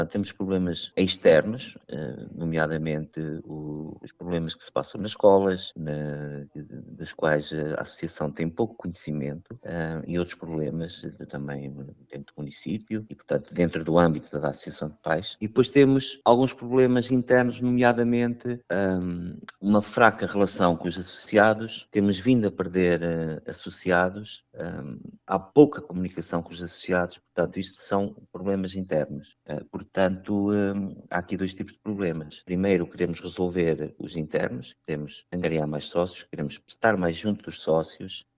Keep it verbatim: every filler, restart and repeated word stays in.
Temos problemas externos, nomeadamente os problemas que se passam nas escolas, na, das quais a associação tem pouco conhecimento, e outros problemas também dentro do município e, portanto, dentro do âmbito da Associação de Pais. E depois temos alguns problemas internos, nomeadamente uma fraca relação com os associados. Temos vindo a perder associados, há pouca comunicação com os associados, portanto, isto são problemas internos. Portanto, há aqui dois tipos de problemas. Primeiro, queremos resolver os internos, queremos angariar mais sócios, queremos estar mais junto dos sócios,